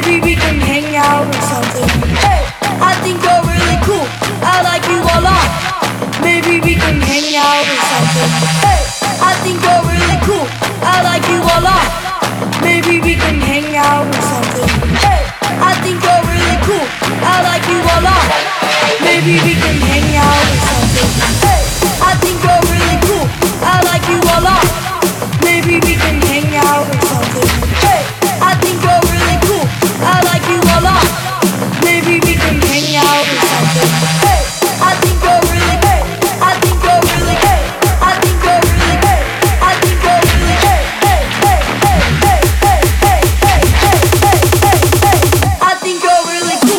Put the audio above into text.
Maybe we can hang out or something. Hey, I think you're really cool. I like you a lot. Maybe we can hang out or something. Hey, I think you're really cool. I like you a lot. Maybe we can hang out or something. Hey, I think you're really cool. I like you a lot. Maybe we can hang out or something. Hey, I think you're really cool. I like you a lot. Maybe we can hang out or something. Hey, I think you're really cool. I like you a lot. Maybe we can hang out or something. Hey, I think you're really hey. I think you're really hey. I think you're really hey. I think you're really hey. Hey, hey, hey, hey, hey, hey, hey, hey, hey, hey, hey. I think you're really cool.